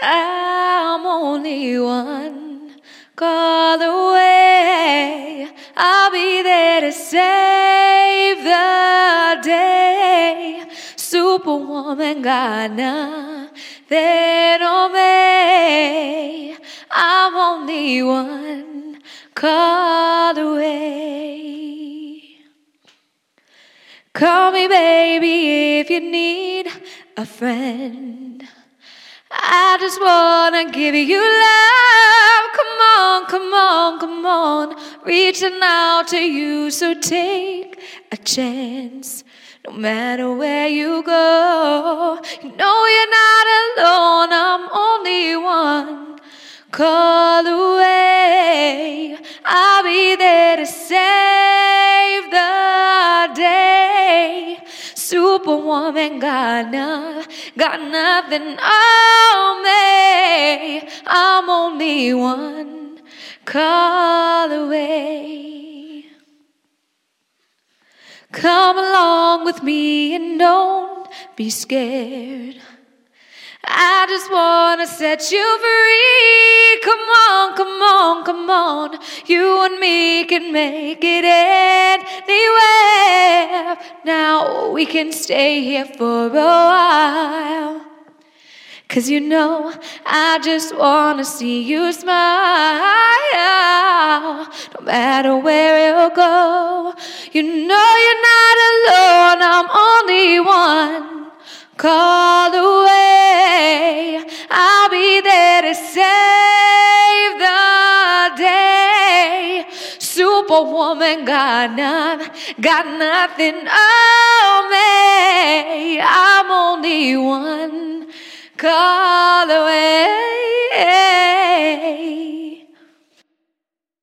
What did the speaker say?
I'm only one call away. I'll be there to save the day. Superwoman got nothing on me. I'm only one call away. Call me baby if you need a friend. I just wanna give you love. Come on, come on, come on. Reaching out to you, so take a chance. No matter where you go, you know you're not alone. I'm only one call away. I'll be there to save the day. Superwoman got nothing on me. I'm only one call away. Come along with me and don't be scared. I just wanna set you free. Come on, come on, come on. You and me can make it anywhere. Now we can stay here for a while. 'Cause you know I just wanna see you smile. No matter where you'll go, you know you're not alone. I'm only one call away. I'll be there to save the day. Superwoman got nothing on me. I'm only one call away.